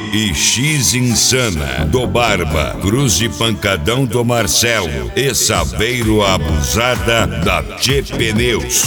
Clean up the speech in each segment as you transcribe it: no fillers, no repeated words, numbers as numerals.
e X Insana do Barba, Cruz e Pancadão do Marcelo e Saveiro Abusada da Tchê Pneus.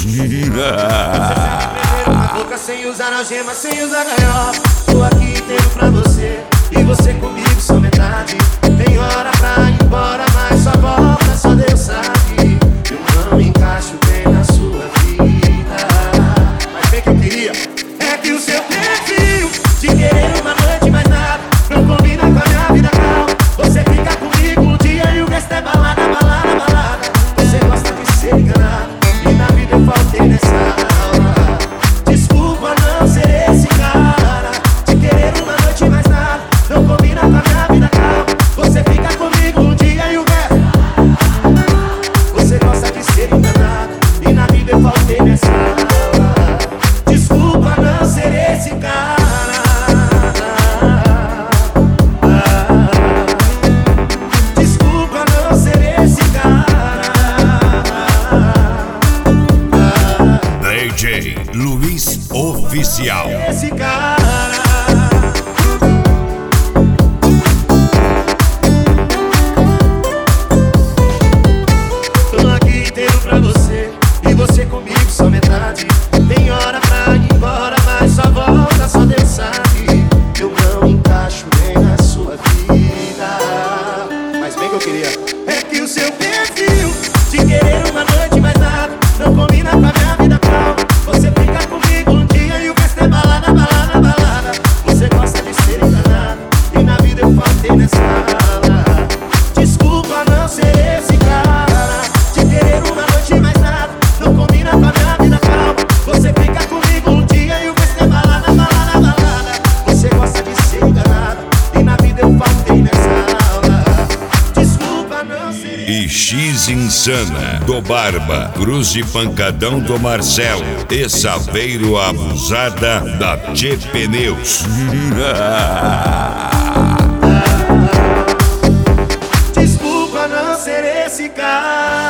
Uma boca sem usar algema, sem usar gaiola. Tô aqui inteiro pra você e você comigo só metade. Tem hora pra ir embora, mas só volta, só Deus sabe. Eu não encaixo bem na sua vida, mas bem que eu queria é que o seu perfil de querer uma noite mais nada não combina com a minha vida, calma. Você fica comigo um dia e o resto é balada, balada, balada. Você gosta de ser enganado e na vida eu faltei nessa aula. Desculpa não ser esse cara de querer uma noite mais nada não combina com a minha vida, calma. Você fica comigo um dia e o resto. Você gosta de ser enganado e na vida eu faltei nessa aula. Desculpa não ser esse cara. Desculpa não ser esse cara. DJ Luiz Oficial. Esse cara. Tô aqui inteiro pra você e você comigo só metade. Tem hora pra ir embora, mas só volta, só Deus sabe. Eu não encaixo bem na sua vida, mas bem que eu queria é que o seu perfil de querer uma noite mais nada não combina com a minha vida, calma. Você fica comigo um dia e o resto é balada, balada, balada. Você gosta de ser enganado e na vida eu faltei nessa aula. Desculpa não ser esse cara de querer uma noite mais nada não combina com a minha vida, calma. Você fica comigo um dia e o resto é balada, balada, balada. Você gosta de ser enganado e na vida eu faltei nessa aula. Desculpa não ser E X Insana do Barba, Cruz e Pancadão do Marcelo e Saveiro Abusada da Tchê Pneus. desculpa não ser esse cara.